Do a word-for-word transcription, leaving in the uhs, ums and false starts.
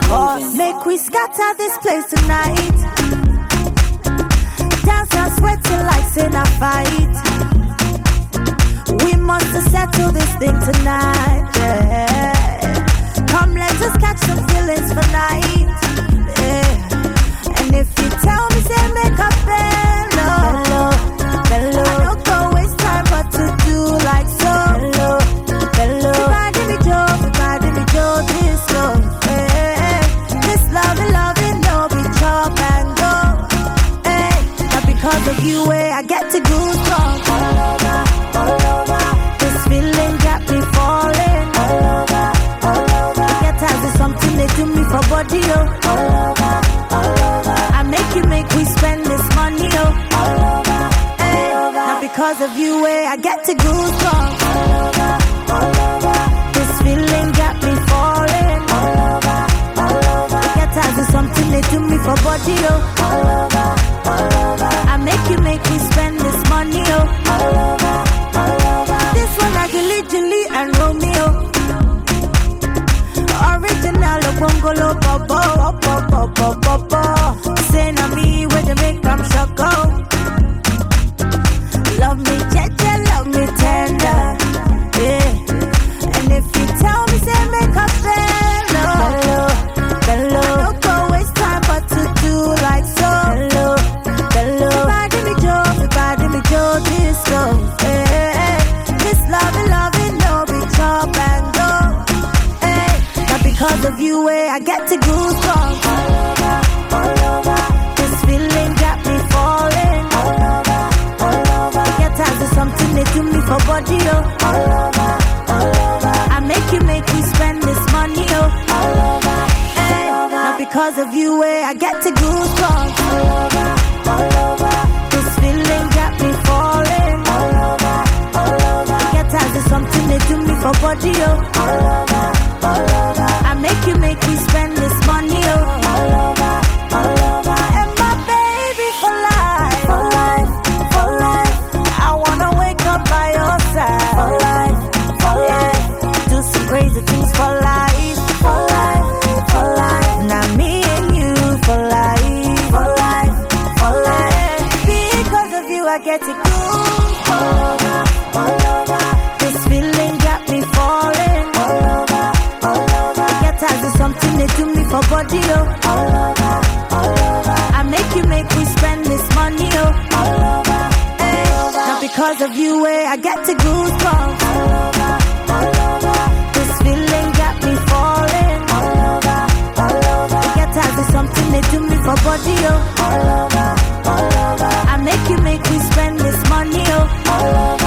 boss. Make we scatter this place tonight. Dance and sweat till like sin a fight. We must settle this thing tonight, yeah. Come, let us catch some feelings for night, yeah. And if you tell me, say make a bello, bello, bello. I don't go waste time, but to do like so, bello, bello. Everybody me Joe, everybody me Joe, this love, yeah. This loving, loving, no be chop and go, hey. Not because of you, eh, I get to goosebumps all over, all over. This feeling got me falling all over, all over. Get as is something they do me for body, oh. All over, all over. I make you make we spend this money, oh. All over, hey. All over. Not because of you, eh, I get to goosebumps all over, all over. This feeling got me falling all over, all over. Get as is something they do me for body, oh. All over, all over. I make you make me spend this money, oh. All over, all over. This one I Julie, Julie and Romeo. Original of Bongolo, Bobo, Bobo, Bobo, Bobo. Say na me where they make them shock, oh. Love me, Jeje, love me tender, yeah. And if you tell me, say make a bello, bello, bello. I don't go waste time, but to do like so, bello, bello. Everybody me Joe, everybody me Joe, this love, yeah. This loving, loving, no be chop and go, hey. Not because of you, eh, I get to goosebumps all over, all over. This feeling got me falling all over, all over. Get as is something they do me for body, oh. All over, all over. I make you make me spend this money, oh. All over, hey. Not because of you, eh, I get to goosebumps all over, all over. This feeling got me falling all over, all over. Get as is something they do me for body, oh. All over, all over. I make you make me spend this money, oh. All over, all over. And my baby for life, for life, for life. I wanna wake up by your side for life, for life. Do some crazy things for life, for life, for life. Now me and you for life, for life, for life. Because of you I get to go all over, all over. This feeling got me falling all over, all over. Get as is something they do me for body, oh. All over, all over. I make you make me spend this money, oh. All over, hey. Not because of you, eh, I get to goosebumps all over, all over. This feeling got me falling all over, all over. Get as is something they do me for body, oh. All over, all over. I make you make me spend this money, oh. All over.